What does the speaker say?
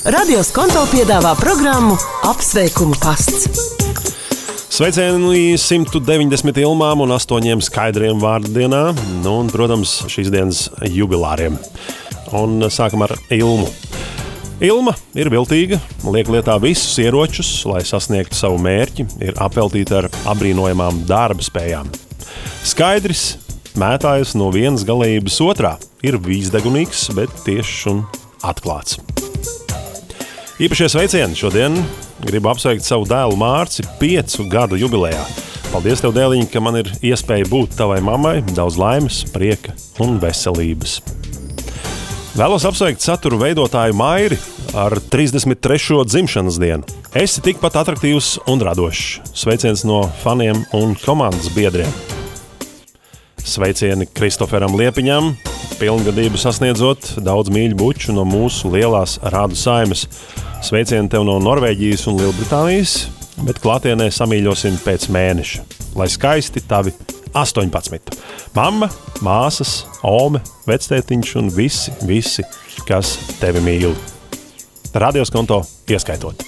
Radio Skonto piedāvā programmu Apsveikumu pasts. Sveicieni 190 ilmām un 8 skaidriem vārdienā, un, protams, šīs dienas jubilāriem. Un sākam ar Ilmu. Ilma ir viltīga, liek lietā visus ieročus, lai sasniegtu savu mērķi, ir apveltīta ar apbrīnojamām darba spējām. Skaidrs mētājas no vienas galības otrā, ir vīzdegunīgs, bet tiešs un atklāts. Īpašie sveicieni šodien gribu apsveikt savu dēlu Mārci 5 gadu jubilejā. Paldies tev, dēliņ, ka man ir iespēja būt tavai mammai, daudz laimes, prieka un veselības. Vēlos apsveikt satura veidotāju Mairi ar 33. dzimšanas dienu. Esi tikpat atraktīvs un radošs. Sveiciens no faniem un komandas biedriem. Sveicieni Kristoferam Liepiņam, pilngadību sasniedzot, daudz mīļu buču no mūsu lielās rādu saimes. Sveicieni tev no Norvēģijas un Lielbritānijas, bet klātienē samīļosim pēc mēneša. Lai skaisti tavi 18. Mamma, māsas, ome, vectētiņš un visi, kas tevi mīl. Radio Skonto ieskaitot.